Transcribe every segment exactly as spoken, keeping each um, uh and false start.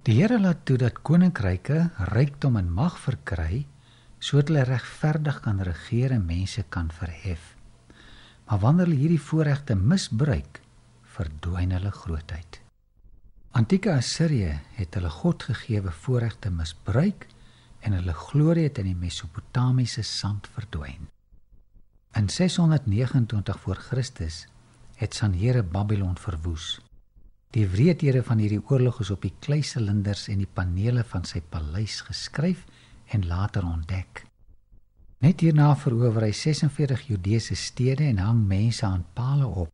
Die Here laat toe dat koninkryke rykdom en mag verkry, sodat hulle regverdig kan regeer en mense kan verhef. Maar wanneer hulle hierdie voorregte misbruik, verdwyn hulle grootheid. Antieke Assirië het hulle Godgegewe voorregte misbruik en hulle glorie het in die Mesopotamiese sand verdwyn. In ses honderd negenentwintig voor Christus het Sanhere Babylon verwoes. Die wreedhede van hierdie oorlog is op die kleisilinders en die panele van sy paleis geskryf en later ontdek. Net hierna verower hy sesenveertig Judeese stede en hang mense aan pale op.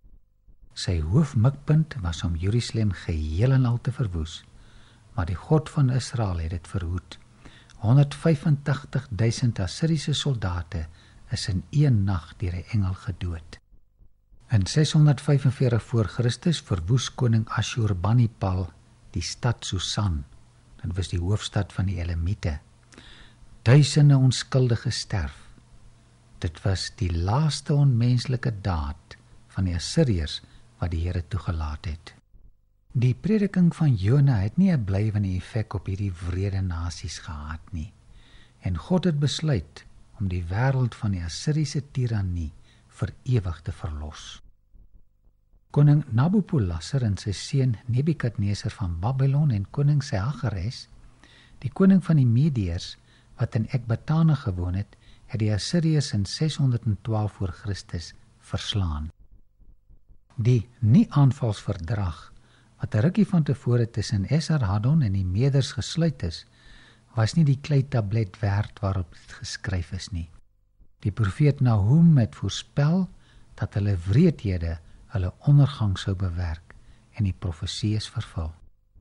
Sy hoofmikpunt was om Jerusalem geheel en al te verwoes, maar die God van Israel het dit verhoed. honderdvyfentagtig duisend Assiriese soldate is in een nag deur 'n engel gedood. In ses honderd vyfenveertig voor Christus verwoes koning Ashurbanipal die stad Susan. Dit was die hoofstad van die Elamiete. Duisende onskuldige sterf. Dit was die laaste onmenslike daad van die Assiriërs wat die Here toegelaat het. Die prediking van Jona het nie 'n blywende effek op hierdie wrede nasies gehad nie. En God het besluit om die wêreld van die Assiriese tirannie vir ewig te verlos. Koning Nabopolassar en sy seun Nebukadneser van Babylon en koning Sehageres, die koning van die Medeërs wat in Ekbatane gewoon het, het die Assiriërs in ses honderd twaalf voor Christus verslaan. Die nie-aanvalsverdrag wat 'n rukkie van tevore tussen Esarhaddon en die Meders gesluit is, was nie die kleitablet werd waarop dit geskryf is nie. Die profeet Nahum het voorspel dat hulle wreedhede hulle ondergang sou bewerk en die profesie is vervul.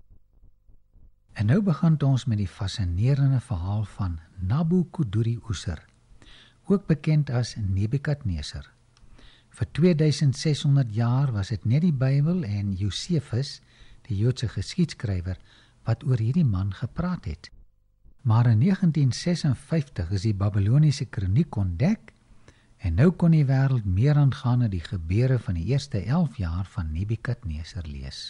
En nou begin ons met die fascinerende verhaal van Nabukadnezar, ook bekend as Nebukadneser. Vir twee duisend ses honderd jaar was dit net die Bybel en Josefus, die Joodse geskiedskrywer, wat oor hierdie man gepraat het. Maar in negentien sesenvyftig is die Babyloniese kroniek ontdek en nou kon die wêreld meer aangaande die gebeure van die eerste elf jaar van Nebukadneser lees.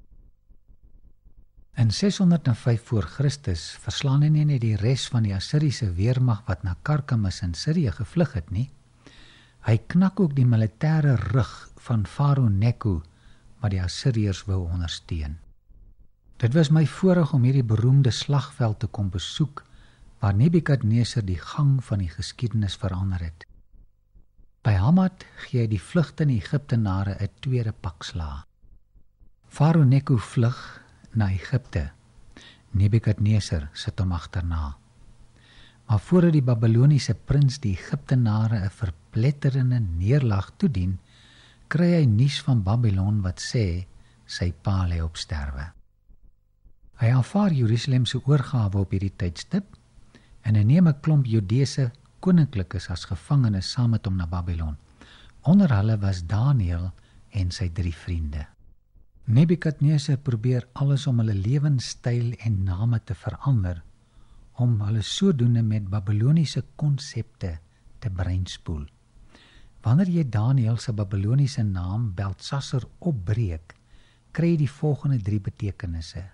In ses honderd vyf voor Christus verslaan hy nie net die res van die Assiriese weermag wat na Karkamis in Sirië gevlug het nie. Hy knak ook die militêre rug van Farao Neko wat die Assiriërs wou ondersteun. Dit was my voorreg om hierdie beroemde slagveld te kom besoek waar Nebukadneser die gang van die geskiedenis verander het. By Hamad gee hy die vlugtende Egiptenare 'n tweede pak slaag. Farao Neko vlug na Egipte. Nebukadneser sit hom agterna. Maar voordat die Babyloniese prins die Egiptenare 'n verpletterende neerlag toedien, kry hy nuus van Babylon wat sê sy pa lê op sterwe. Hy aanvaar Jerusalem se oorgawe op hierdie tydstip en hy neem 'n klomp Judese koninklikes as gevangenes saam met hom na Babylon. Onder hulle was Daniël en sy drie vriende. Nebukadneser probeer alles om hulle lewenstyl en name te verander, om hulle sodoende met Babyloniese konsepte te breinspoel. Wanneer jy Daniël se Babyloniese naam Beltsassar opbreek, kry jy die volgende drie betekenisse.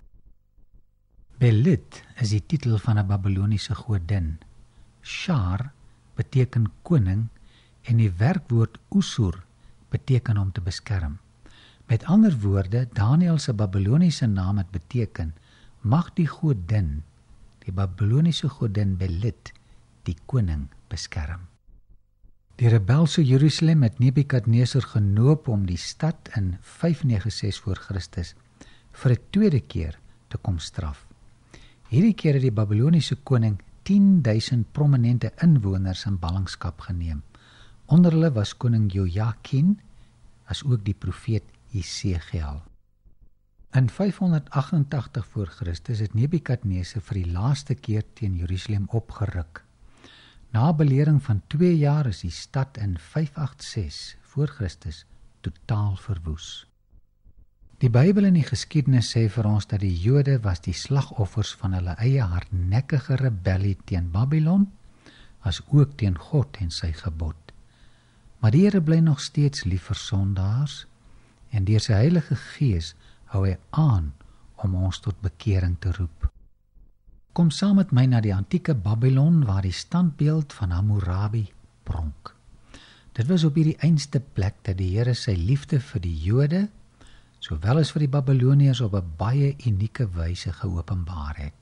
Belit is die titel van 'n Babyloniese godin. Shar beteken koning en die werkwoord Usur beteken om te beskerm. Met ander woorde, Daniël se Babyloniese naam het beteken, mag die godin, die Babyloniese godin Belit, die koning beskerm. Die rebelse Jerusalem het Nebukadneser genoop om die stad in vyf nege ses voor Christus vir 'n tweede keer te kom straf. Hierdie keer het die Babyloniese koning tien duisend prominente inwoners in ballingskap geneem. Onder hulle was koning Jojakin, as ook die profeet Jesegiel. In vyfhonderd agt-en-tagtig voor Christus het Nebukadneser vir die laaste keer teen Jerusalem opgeruk. Na 'n belering van twee jaar is die stad in vyf agt ses voor Christus totaal verwoes. Die Bybel en die geskiedenis sê vir ons dat die Jode was die slagoffers van hulle eie hardnekkige rebellie teen Babylon, as ook teen God en sy gebod. Maar die Here bly nog steeds lief vir sondaars, en deur sy Heilige Gees hou hy aan om ons tot bekering te roep. Kom saam met my na die antieke Babylon waar die standbeeld van Hammurabi pronk. Dit was op hierdie einste plek dat die Here sy liefde vir die Jode, sowel as vir die Babyloniërs op 'n baie unieke wyse geopenbaar het.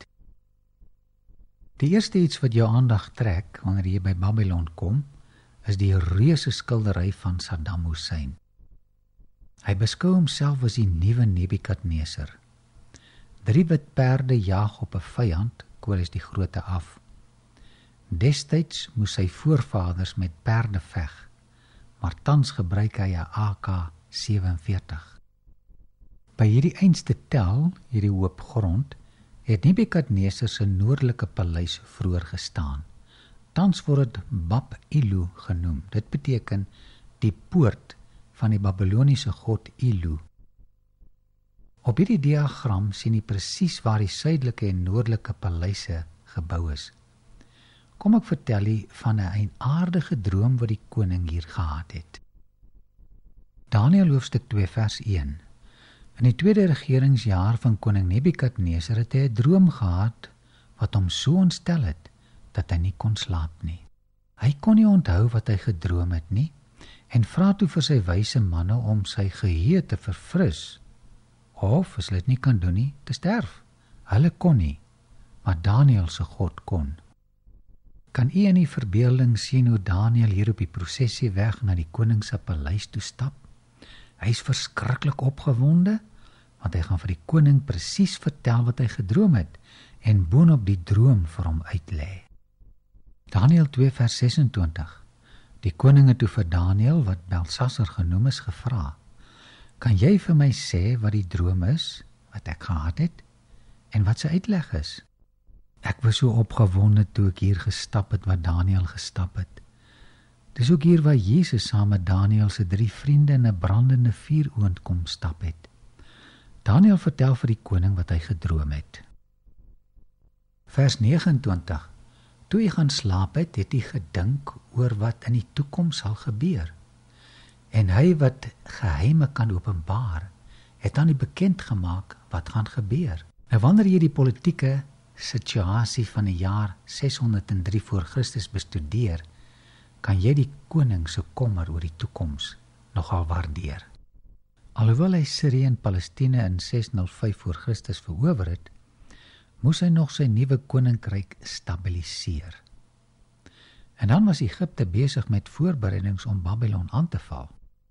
Die eerste iets wat jou aandag trek wanneer jy by Babylon kom, is die reuse skildery van Saddam Hussein. Hy beskou homself as die nuwe Nebukadneser. Drie wit perde jaag op 'n vyand, Kores die Grote af. Destyds moes sy voorvaders met perde veg, maar tans gebruik hy 'n A K sewenveertig. By hierdie einste tel, hierdie hoop grond, het Nebukadneser se noordelike paleis vroeër gestaan. Tans word dit Bab Ilu genoem. Dit beteken die poort van die Babyloniese god Ilu. Op hierdie diagram sien jy presies waar die suidelike en noordelike paleise gebou is. Kom ek vertel jy van 'n eienaardige droom wat die koning hier gehad het. Daniël hoofstuk twee vers een. In die tweede regeringsjaar van koning Nebukadneser het hy 'n droom gehad wat hom so ontstel het dat hy nie kon slaap nie. Hy kon nie onthou wat hy gedroom het nie en vra toe vir sy wyse manne om sy geheue te verfris, of as hulle dit nie kan doen nie, te sterf. Hulle kon nie, maar Daniël se God kon. Kan u in die verbeelding sien hoe Daniël hier op die prosessieweg na die koning se paleis toe stap? Hy is verskriklik opgewonde, want hy gaan vir die koning presies vertel wat hy gedroom het en boonop die droom vir hom uitlê. Daniël twee vers sesentwintig. Die koning het toe vir Daniël, wat Belsasar genoem is, gevra: Kan jy vir my sê wat die droom is, wat ek gehad het, en wat sy uitleg is? Ek was so opgewonde toe ek hier gestap het wat Daniël gestap het. Dis ook hier waar Jesus saam met Daniël se drie vriende in 'n brandende vuuroond kom stap het. Daniël vertel vir die koning wat hy gedroom het. Vers negenentwintig. Toe hy gaan slaap het, het hy gedink oor wat in die toekoms sal gebeur. En hy wat geheime kan openbaar, het aan die bekend gemaak wat gaan gebeur. Nou wanneer jy die politieke situasie van die jaar seshonderddrie voor Christus bestudeer, kan jy die koning se kommer oor die toekoms nogal waardeer. Alhoewel hy Sirië en Palestine in seshonderdvyf voor Christus verower het, moes hy nog sy nuwe koninkryk stabiliseer. En dan was Egipte besig met voorbereidings om Babylon aan te val.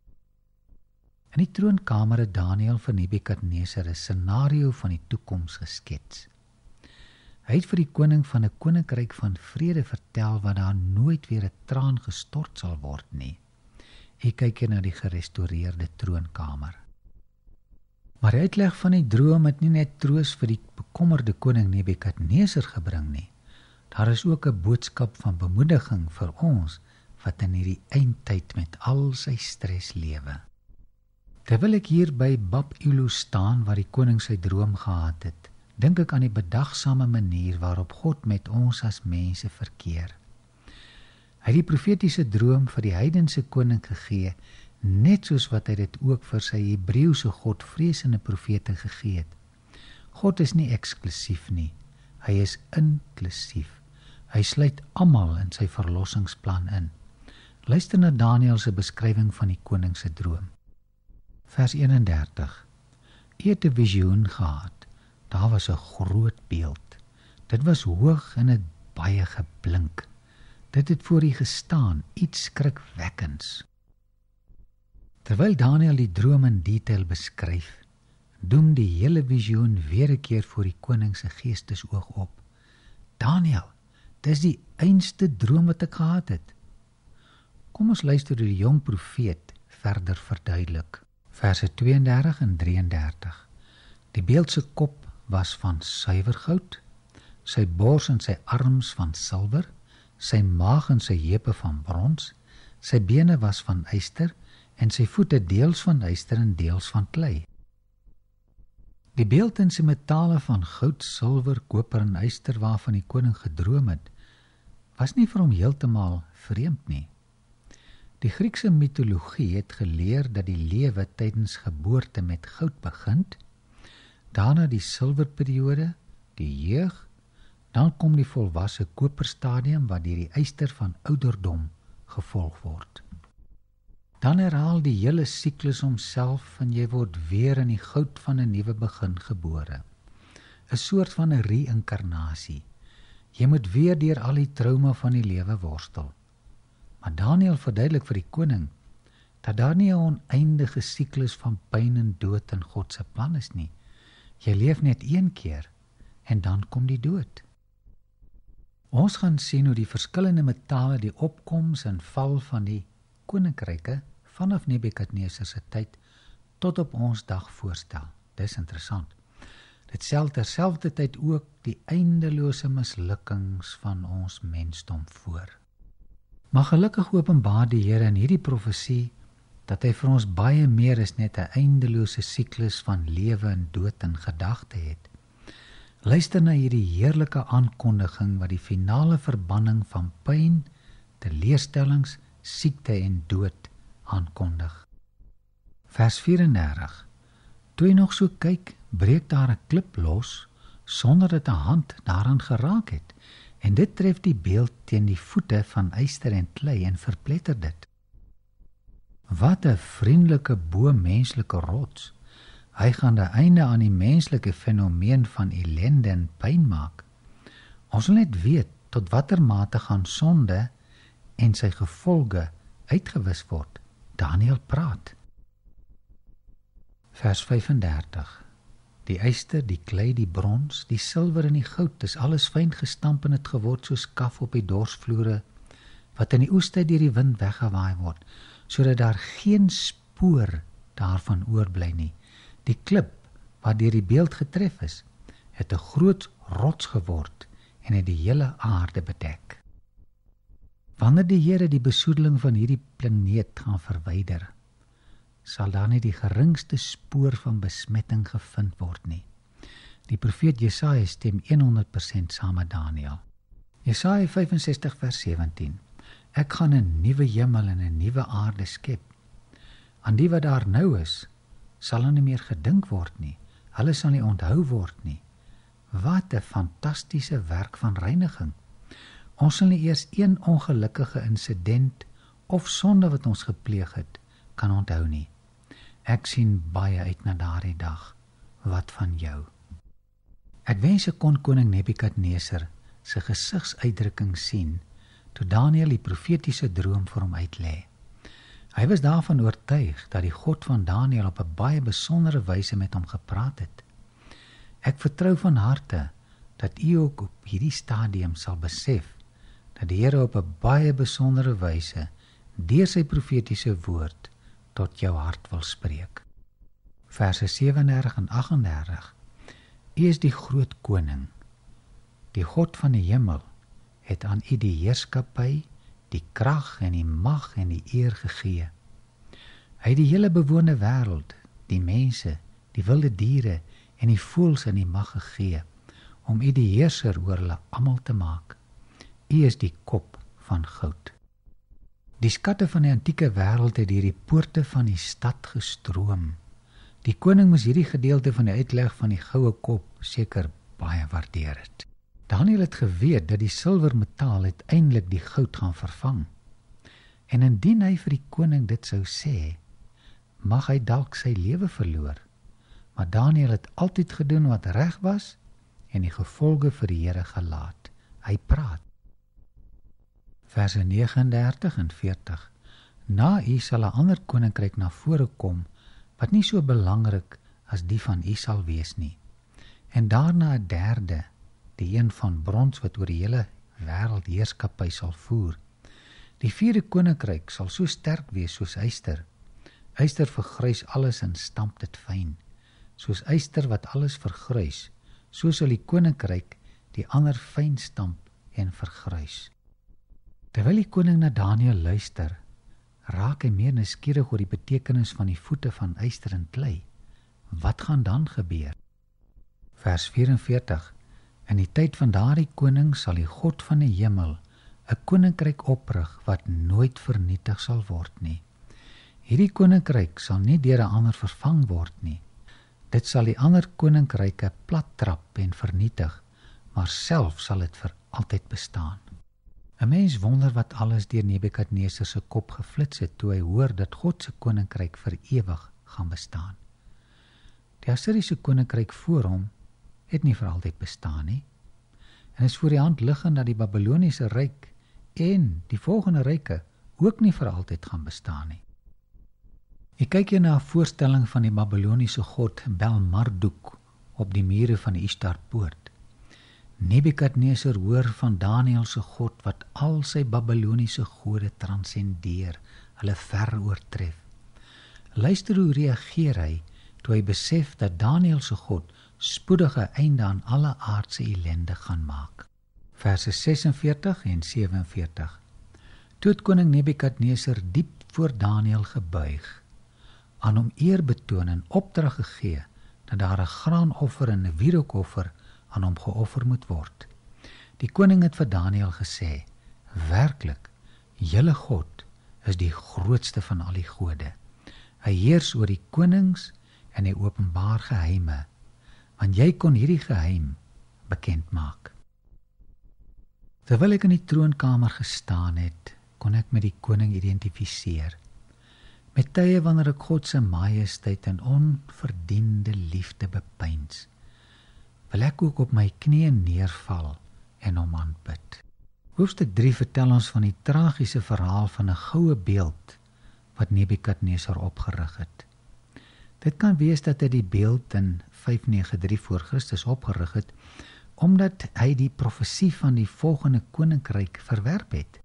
In die troonkamer het Daniël vir Nebukadneser 'n scenario van die toekoms geskets. Hy het vir die koning van 'n koninkryk van vrede vertel waar daar nooit weer 'n traan gestort sal word nie. Ek kyk hier na die gerestoreerde troonkamer. Maar die uitleg van die droom het nie net troos vir die bekommerde koning Nebukadneser gebring nie. Daar is ook 'n boodskap van bemoediging vir ons wat in hierdie eindtyd met al sy stres lewe. Terwyl ek hier by Bab Ilu staan waar die koning sy droom gehad het, dink ek aan die bedagsame manier waarop God met ons as mense verkeer. Hy het die profetiese droom vir die heidense koning gegee, net soos wat hy dit ook vir sy Hebreëse godvreesende profete gegee het. God is nie eksklusief nie, hy is inklusief. Hy sluit almal in sy verlossingsplan in. Luister na Daniël se beskrywing van die koning se droom. Vers eenendertig. Hy het 'n visioen gehad. Daar was 'n groot beeld. Dit was hoog en het baie geblink. Dit het voor hy gestaan, iets skrikwekkends. Terwyl Daniël die droom in detail beskryf, doen die hele visioen weer 'n keer voor die koning se geestesoog op. Daniël, dis die einste droom wat ek gehad het. Kom ons luister hoe die jong profeet verder verduidelik. Verse tweeëndertig en drieëndertig. Die beeld se kop was van suiwer goud, sy bors en sy arms van silwer, sy maag en sy heupe van brons, sy bene was van yster en sy voete deels van yster en deels van klei. Die beeld en sy metale van goud, silwer, koper en yster waarvan die koning gedroom het, was nie vir hom heeltemal vreemd nie. Die Griekse mitologie het geleer dat die lewe tydens geboorte met goud begin, daarna die silwerperiode, die jeug, dan kom die volwasse koperstadium wat deur die yster van ouderdom gevolg word. Dan herhaal die hele siklus homself en jy word weer in die goud van 'n nuwe begin gebore. 'n Soort van 'n reïnkarnasie. Jy moet weer deur al die trauma van die lewe worstel. Maar Daniël verduidelik vir die koning dat daar nie 'n oneindige siklus van pyn en dood in God se plan is nie. Jy leef net een keer en dan kom die dood. Ons gaan sien hoe die verskillende metale die opkoms en val van die koninkryke vanaf Nebukadneser se tyd tot op ons dag voorstel. Dis interessant. Dit stel terselfdertyd ook die eindelose mislukkings van ons mensdom voor. Maar gelukkig openbaar die Here in hierdie profesie dat hy vir ons baie meer as net 'n eindelose siklus van lewe en dood in gedagte het. Luister na hierdie heerlike aankondiging wat die finale verbanning van pyn, teleurstellings, siekte en dood aankondig. Vers vyf-en-dertig. Toe jy nog so kyk, breek daar 'n klip los sonder dat 'n hand daaraan geraak het, en dit tref die beeld teen die voete van yster en klei en verpletter dit. Wat 'n vriendelike bo-menslike rots. Hy gaan 'n einde aan die menslike fenomeen van ellende en pyn maak. Ons wil net weet tot watter mate gaan sonde en sy gevolge uitgewis word. Daniël praat. Vers vyf-en-dertig. Die yster, die klei, die brons, die silwer en die goud is alles fyn gestamp en het geword soos kaf op die dorsvloere wat in die oestyd deur die wind weggewaai word, sodat daar geen spoor daarvan oorbly nie. Die klip wat deur die beeld getref is, het 'n groot rots geword en het die hele aarde bedek. Wanneer die Here die besoedeling van hierdie planeet gaan verwyder, sal daar nie die geringste spoor van besmetting gevind word nie. Die profeet Jesaja stem honderd persent saam met Daniël. Jesaja vyf-en-sestig vers sewentien. Ek gaan 'n nuwe hemel en 'n nuwe aarde skep. Aan die wat daar nou is, sal er nie meer gedink word nie. Hulle sal nie onthou word nie. Wat 'n fantastiese werk van reiniging. Ons sal nie eers een ongelukkige insident of sonde wat ons gepleeg het, kan onthou nie. Ek sien baie uit na daardie dag. Wat van jou? Ek wens ek kon koning Nebukadneser sy gesigsuitdrukking sien toe Daniël die profetiese droom vir hom uitlê. Hy was daarvan oortuig dat die God van Daniël op 'n baie besondere wyse met hom gepraat het. Ek vertrou van harte dat u ook op hierdie stadium sal besef dat die Here op 'n baie besondere wyse deur sy profetiese woord tot jou hart wil spreek. Verse sewe-en-dertig en agt-en-dertig. U is die groot koning. Die God van die hemel het aan u die heerskappy, die krag en die mag en die eer gegee. Hy het die hele bewoonde wêreld, die mense, die wilde diere en die voëls in die mag gegee, om u die heerser oor hulle almal te maak. U is die kop van goud. Die skatte van die antieke wêreld het deur die poorte van die stad gestroom. Die koning moes hierdie gedeelte van die uitleg van die goue kop seker baie waardeer het. Daniël het geweet dat die silwermetaal uiteindelik die goud gaan vervang. En indien hy vir die koning dit sou sê, mag hy dalk sy lewe verloor. Maar Daniël het altyd gedoen wat reg was en die gevolge vir die Here gelaat. Hy praat. Verse negenendertig en veertig. Na u sal 'n ander koninkryk na vore kom, wat nie so belangrik as die van u sal wees nie. En daarna 'n derde, die een van brons wat oor die hele wêreld heerskappy sal voer. Die vierde koninkryk sal so sterk wees soos yster. Yster vergrys alles en stamp dit fyn. Soos yster wat alles vergrys, so sal die koninkryk die ander fyn stamp en vergrys. Terwyl die koning na Daniël luister, raak hy meer nuuskierig oor die betekenis van die voete van yster en klei. Wat gaan dan gebeur? Vers vyf-en-veertig. In die tyd van daardie koning sal die God van die hemel 'n koninkryk oprig wat nooit vernietig sal word nie. Hierdie koninkryk sal nie deur 'n ander vervang word nie. Dit sal die ander koninkryke plattrap en vernietig, maar self sal dit vir altyd bestaan. 'n Mens wonder wat alles deur Nebukadneser se kop geflits het toe hy hoor dat God se koninkryk vir ewig gaan bestaan. Die Assiriese koninkryk voor hom het nie vir altyd bestaan nie. En is voor die hand liggend dat die Babyloniese ryk en die volgende ryke ook nie vir altyd gaan bestaan nie. Ek kyk hier na 'n voorstelling van die Babyloniese god Bel-Marduk op die mure van die Ishtarpoort. Nebukadneser hoor van Daniël se God wat al sy Babyloniese gode transcendeer, hulle ver oortref. Luister hoe reageer hy toe hy besef dat Daniël se God spoedige einde aan alle aardse ellende gaan maak. Verse sesenveertig en sewenveertig. Toe het koning Nebukadneser diep voor Daniël gebuig, aan hom eer betoon en opdrag gegee dat daar 'n graanoffer en 'n wierookoffer aan hom geoffer moet word. Die koning het vir Daniël gesê, werklik, julle God is die grootste van al die gode. Hy heers oor die konings en hy openbaar geheime, want jy kon hierdie geheim bekend maak. Terwyl ek in die troonkamer gestaan het, kon ek met die koning identifiseer. Met tye wanneer ek God se majesteit en onverdiende liefde bepeins, wil ek ook op my knieë neerval en hom aanbid. Hoofstuk drie vertel ons van die tragiese verhaal van 'n goue beeld wat Nebukadneser opgerig het. Dit kan wees dat hy die beeld in vyf nege drie voor Christus opgerig het, omdat hy die profesie van die volgende koninkryk verwerp het.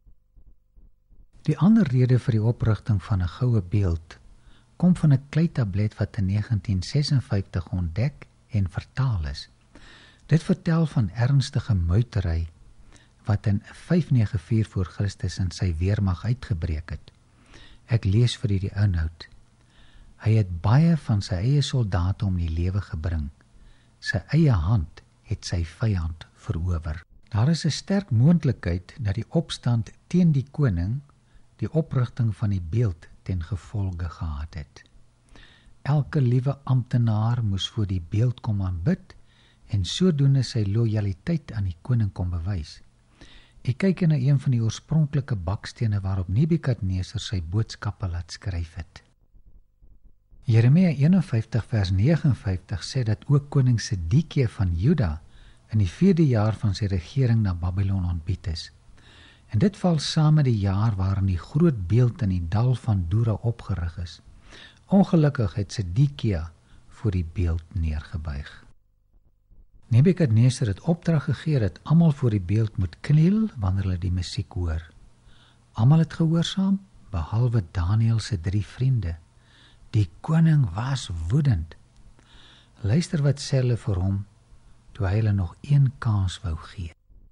Die ander rede vir die oprigting van 'n goue beeld kom van 'n kleitablet wat in negentien sesenvyftig ontdek en vertaal is. Dit vertel van ernstige muitery wat in vyf nege vier voor Christus in sy weermag uitgebreek het. Ek lees vir u die inhoud. Hy het baie van sy eie soldate om die lewe gebring. Sy eie hand het sy vyand verower. Daar is 'n sterk moontlikheid dat die opstand teen die koning die oprigting van die beeld ten gevolge gehad het. Elke liewe amptenaar moes voor die beeld kom aanbid en sodoende sy lojaliteit aan die koning kom bewys. Ek kyk na een van die oorspronklike bakstene waarop Nebukadneser sy boodskappe laat skryf het. Jeremia eenenvyftig vers negenenvyftig sê dat ook koning Sedekia van Juda in die vierde jaar van sy regering na Babylon ontbied is. En dit val saam met die jaar waarin die groot beeld in die dal van Dura opgerig is. Ongelukkig het Sedekia voor die beeld neergebuig. Nebukadneser het opdrag gegee dat almal voor die beeld moet kniel wanneer hulle die musiek hoor. Almal het gehoorsaam, behalwe Daniël se drie vriende. Die koning was woedend. Luister wat sê hulle vir hom, toe hy hulle nog een kans wou gee.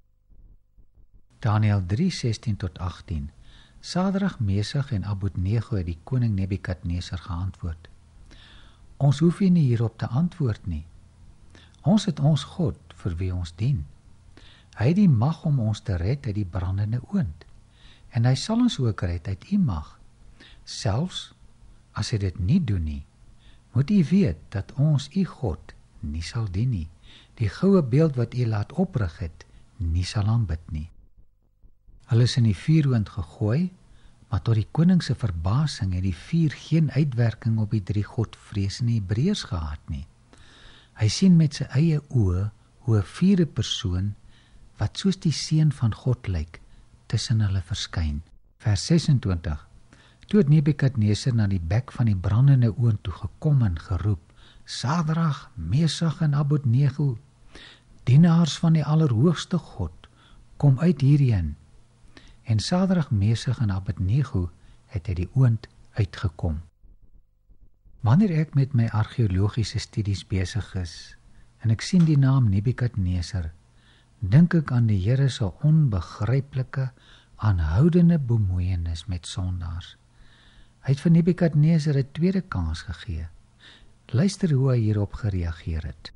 Daniël drie sestien tot agtien. Sadrag, Mesach en Abednego het die koning Nebukadneser geantwoord. Ons hoef nie hierop te antwoord nie. Ons het ons God vir wie ons dien. Hy het die mag om ons te red uit die brandende oond. En hy sal ons ook red uit u mag. Selfs as hy dit nie doen nie, moet u weet dat ons u God nie sal dien nie. Die goue beeld wat u laat oprig het, nie sal aanbid nie. Hulle is in die vuuroond gegooi, maar tot die koning se verbasing het die vuur geen uitwerking op die drie godvreesende Hebreërs gehad nie. Hy sien met sy eie oë hoe 'n vierde persoon, wat soos die seun van God lyk, tussen hulle verskyn. Vers sesentwintig. Toe het Nebukadneser na die bek van die brandende oond toe gekom en geroep, Sadrag, Mesach en Abednego, dienaars van die Allerhoogste God, kom uit hierheen. En Sadrag, Mesach en Abednego het uit die oond uitgekom. Wanneer ek met my argeologiese studies besig is, en ek sien die naam Nebukadneser, dink ek aan die Here se onbegryplike, aanhoudende bemoeienis met sondaars. Hy het vir Nebukadneser 'n tweede kans gegee. Luister hoe hy hierop gereageer het.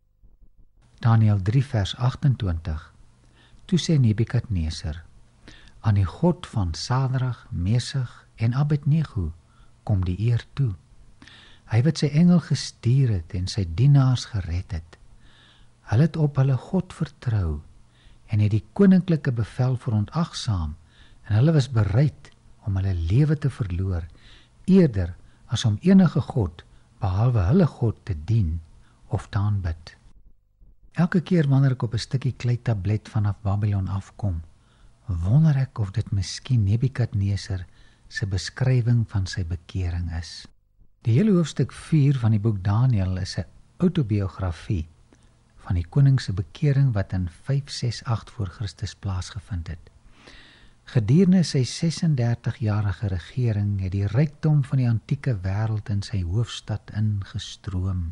Daniël drie vers agtentwintig. Toe sê Nebukadneser, aan die God van Sadrag, Mesach en Abednego kom die eer toe. Hy wat sy engel gestuur het en sy dienaars gered het. Hulle het op hulle God vertrou en het die koninklike bevel verontagsaam en hulle was bereid om hulle lewe te verloor, eerder as om enige God, behalwe hulle God, te dien of te aanbid. Elke keer wanneer ek op 'n stukkie kleitablet vanaf Babylon afkom, wonder ek of dit miskien Nebukadneser se beskrywing van sy bekering is. Die hele hoofstuk vier van die boek Daniël is 'n autobiografie van die koning se bekering wat in vyf ses agt voor Christus plaasgevind het. Gedurende sy sesendertig-jarige regering het die rykdom van die antieke wêreld in sy hoofstad ingestroom.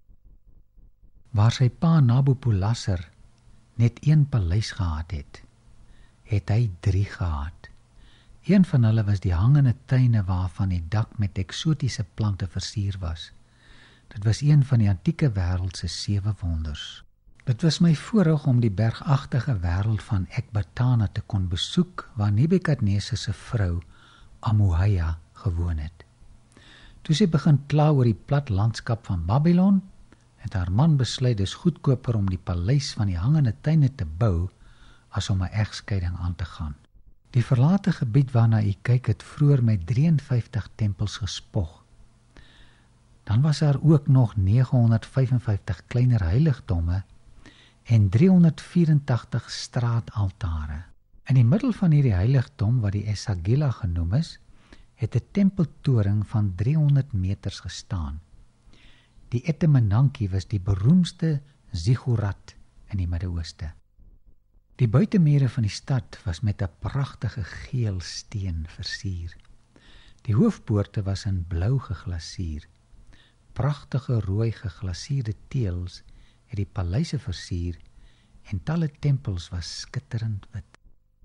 Waar sy pa Nabopolassar net een paleis gehad het, het hy drie gehad. Een van hulle was die hangende tuine waarvan die dak met eksotiese plante versier was. Dit was een van die antieke wêreld se sewe wonders. Dit was my voorreg om die bergagtige wêreld van Ekbatana te kon besoek, waar Nebukadneser se vrou Amuhaya gewoon het. Toe sy begin kla oor die plat landskap van Babylon, het haar man besluit dis goedkoper om die paleis van die hangende tuine te bou as om 'n egskeiding aan te gaan. Die verlate gebied waarna u kyk het vroeër met drieënvyftig tempels gespog. Dan was daar ook nog negenhonderdvyfenvyftig kleiner heiligdomme en driehonderdvyerentagtig straataltare. In die middel van hierdie heiligdom, wat die Esagila genoem is, het 'n tempeltoring van driehonderd meters gestaan. Die Etemenanki was die beroemdste ziggurat in die Midde-Ooste. Die buitemure van die stad was met 'n pragtige geel steen versier. Die hoofpoorte was in blou geglasuur. Pragtige rooi geglaseerde teëls het die paleise versier en talle tempels was skitterend wit.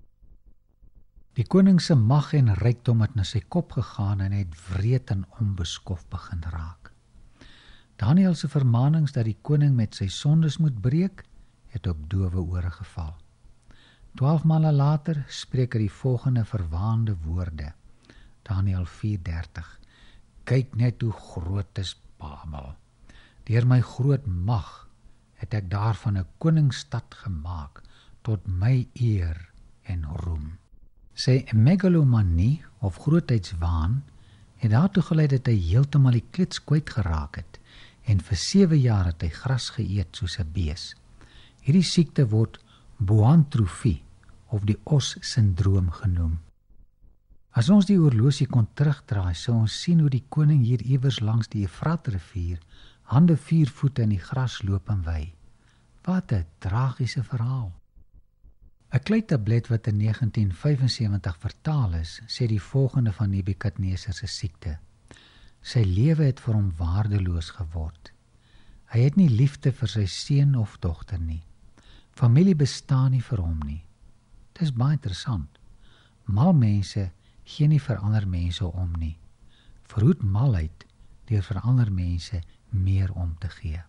Die koning se mag en rykdom het na sy kop gegaan en het wreed en onbeskof begin raak. Daniël se vermaanings dat die koning met sy sondes moet breek, het op dowe ore geval. Twaalf maande later spreek hy die volgende verwaande woorde. Daniël vier dertig. Kyk net hoe groot is Babel. Deur my groot mag het ek daarvan 'n koningsstad gemaak tot my eer en roem. Sy megalomanie of grootheidswaan het daartoe gelei dat hy heeltemal die klits kwyt geraak het en vir sewe jaar het hy gras geëet soos 'n bees. Hierdie siekte word boantrofie of die os-sindroom genoem. As ons die horlosie kon terugdraai, sou ons sien hoe die koning hier iewers langs die Efratrivier hande vier voete in die gras loop en wy. Wat 'n tragiese verhaal. 'n Kleitablet wat in negentien vyfensewentig vertaal is, sê die volgende van Nebukadneser se siekte. Sy lewe het vir hom waardeloos geword. Hy het nie liefde vir sy seun of dogter nie. Familie bestaan nie vir hom nie. Dit is baie interessant. Mal mense gee nie vir ander mense om nie. Verhoed malheid deur vir ander mense meer om te gee.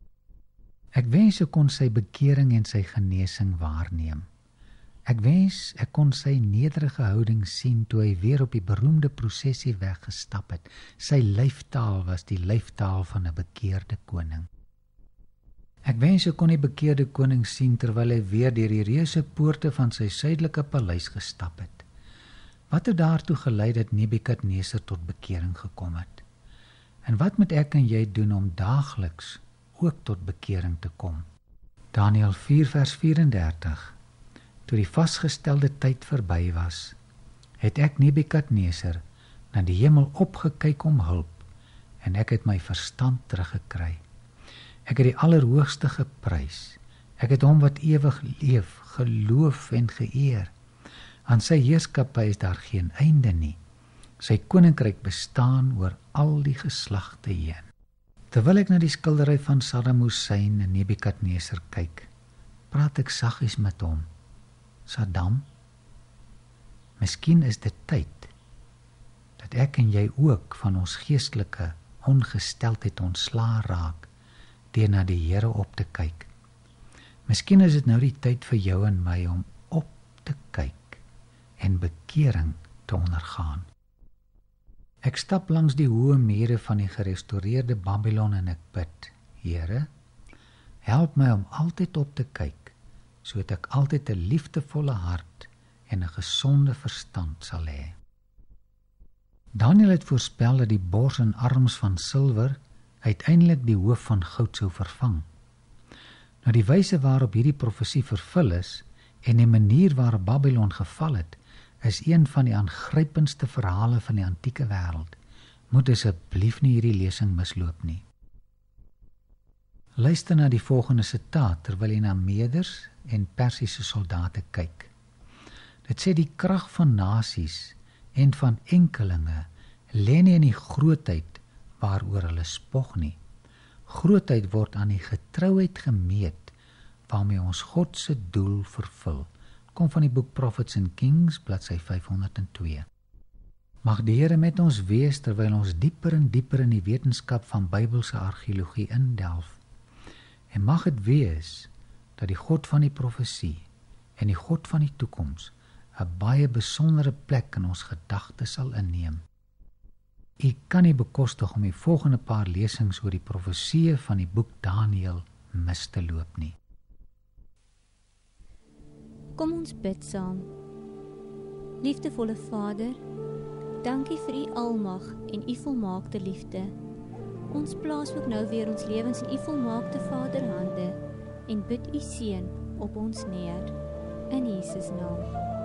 Ek wens ek kon sy bekering en sy genesing waarneem. Ek wens ek kon sy nederige houding sien toe hy weer op die beroemde prosesie weggestap het. Sy lyftaal was die lyftaal van 'n bekeerde koning. Ek wens ek kon die bekeerde koning sien terwyl hy weer deur die reuse poorte van sy suidelike paleis gestap het. Wat het daartoe gelei dat Nebukadneser tot bekering gekom het? En wat moet ek en jy doen om daagliks ook tot bekering te kom? Daniël vier vers vyrendertig. Toe die vasgestelde tyd verby was, het ek Nebukadneser na die hemel opgekyk om hulp en ek het my verstand teruggekry. Ek het die Allerhoogste geprys. Ek het hom wat ewig leef, geloof en geëer. Aan sy heerskappy is daar geen einde nie. Sy koninkryk bestaan oor al die geslagte heen. Terwyl ek na die skildery van Saddam Hussein en Nebukadneser kyk, praat ek saggies met hom. Saddam, miskien is dit tyd dat ek en jy ook van ons geestelike ongesteldheid ontslaa raak deur na die Here op te kyk. Miskien is dit nou die tyd vir jou en my om op te kyk en bekering te ondergaan. Ek stap langs die hoë mure van die gerestoreerde Babylon en ek bid, Here, help my om altyd op te kyk, sodat ek altyd 'n liefdevolle hart en 'n gesonde verstand sal hê. Daniël het voorspel dat die bors en arms van silwer uiteindelik die hoof van goud sou vervang. Nou die wyse waarop hierdie profesie vervul is en die manier waarop Babylon geval het, is een van die aangrypendste verhale van die antieke wêreld. Moet asseblief nie hierdie lesing misloop nie. Luister na die volgende sitaat terwyl jy na Meders en Persiese soldate kyk. Dit sê die krag van nasies en van enkelinge lê nie in die grootheid waaroor hulle spog nie. Grootheid word aan die getrouheid gemeet waarmee ons God se doel vervul. Kom van die boek Prophets and Kings, bladsy vyfhonderd twee. Mag die Here met ons wees terwyl ons dieper en dieper in die wetenskap van Bybelse argeologie indelf. En mag dit wees dat die God van die profesie en die God van die toekoms 'n baie besondere plek in ons gedagtes sal inneem. U kan nie bekostig om die volgende paar lesings oor die profesieë van die boek Daniël mis te loop nie. Kom ons bid saam. Liefdevolle Vader, dankie vir u almag en u volmaakte liefde. Ons plaas ook nou weer ons lewens in u volmaakte Vaderhande en bid u seën op ons neer. In Jesus naam.